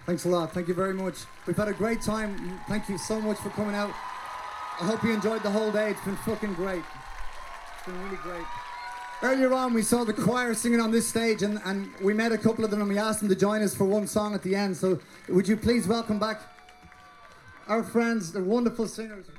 Thanks a lot. Thank you very much. We've had a great time. Thank you so much for coming out. I hope you enjoyed the whole day. It's been fucking great. It's been really great. Earlier on, we saw the choir singing on this stage, and we met a couple of them, and we asked them to join us for one song at the end. So would you please welcome back our friends, the wonderful singers.